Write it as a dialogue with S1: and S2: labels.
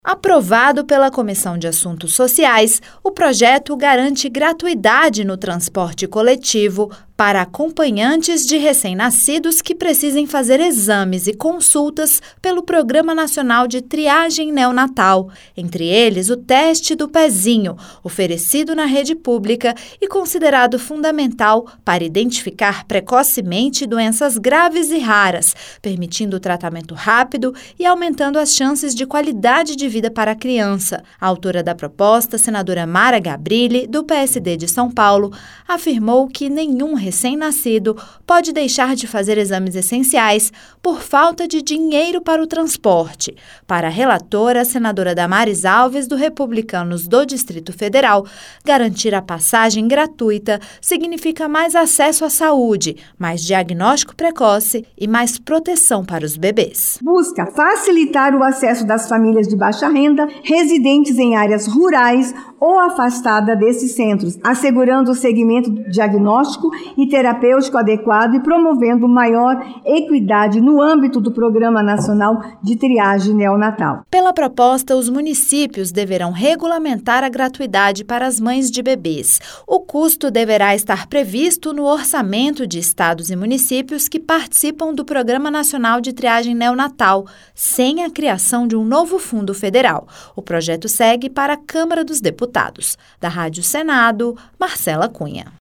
S1: Aprovado pela Comissão de Assuntos Sociais, o projeto garante gratuidade no transporte coletivo para acompanhantes de recém-nascidos que precisem fazer exames e consultas pelo Programa Nacional de Triagem Neonatal, entre eles o teste do pezinho, oferecido na rede pública e considerado fundamental para identificar precocemente doenças graves e raras, permitindo o tratamento rápido e aumentando as chances de qualidade de vida para a criança. A autora da proposta, senadora Mara Gabrilli, do PSD de São Paulo, afirmou que nenhum recém-nascido pode deixar de fazer exames essenciais por falta de dinheiro para o transporte. Para a relatora, a senadora Damares Alves, do Republicanos do Distrito Federal, garantir a passagem gratuita significa mais acesso à saúde, mais diagnóstico precoce e mais proteção para os bebês.
S2: Busca facilitar o acesso das famílias de baixa renda, residentes em áreas rurais ou afastadas desses centros, assegurando o segmento diagnóstico e terapêutico adequado e promovendo maior equidade no âmbito do Programa Nacional de Triagem Neonatal.
S1: Pela proposta, os municípios deverão regulamentar a gratuidade para as mães de bebês. O custo deverá estar previsto no orçamento de estados e municípios que participam do Programa Nacional de Triagem Neonatal, sem a criação de um novo fundo federal. O projeto segue para a Câmara dos Deputados. Da Rádio Senado, Marcela Cunha.